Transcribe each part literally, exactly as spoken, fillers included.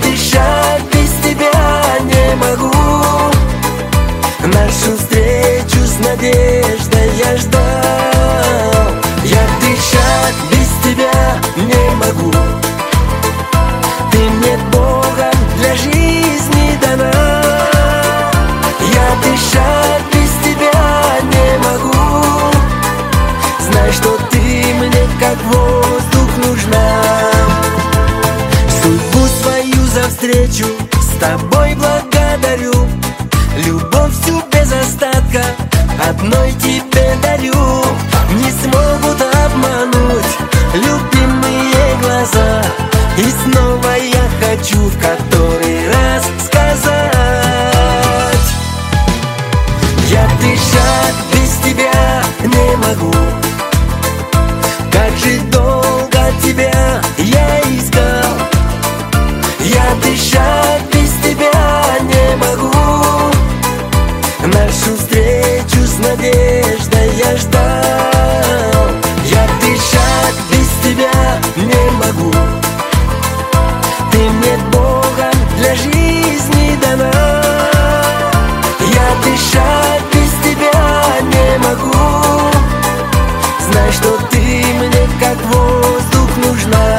дышать без тебя не могу. Нашу встречу с надеждой я ждал. Я дышать без тебя не могу. Ты мне Богом для жизни дана. Я дышать без тебя не могу. Знай, что ты мне как воздух нужна. Судьбу свою за встречу с тобой благодарю. Любовь всю без остатка одной тебе дарю. Не смогут обмануть любимые глаза. И снова я хочу в который раз сказать: я дышать без тебя не могу. Как же долго тебя я искал. Я дышать без тебя не могу. Нашу встречу с надеждой я ждал. Я дышать без тебя не могу. Ты мне Богом для жизни дана. Я дышать без тебя не могу. Знай, что ты мне как воздух нужна.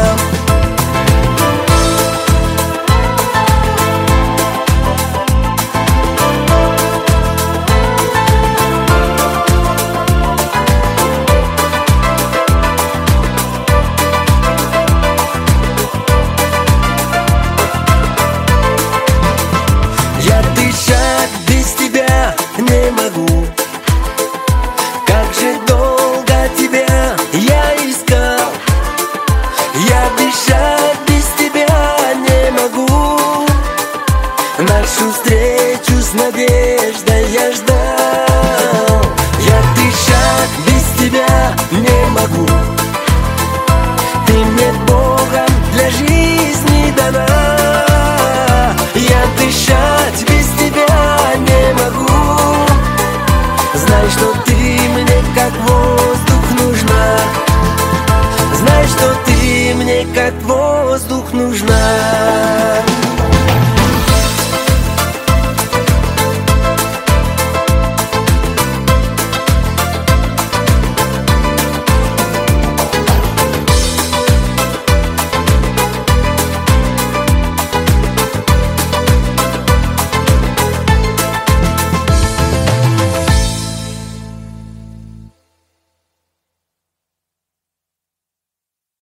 Я дышать без тебя не могу. Как же долго тебя я искал. Я дышать без тебя не могу. Нашу встречу с надеждой я ждал. Я дышать без тебя не могу. Ты мне Богом для жизни дана. Я дышать без тебя не могу. Знай, что ты мне как воздух нужна. Знай, что ты мне как воздух нужна.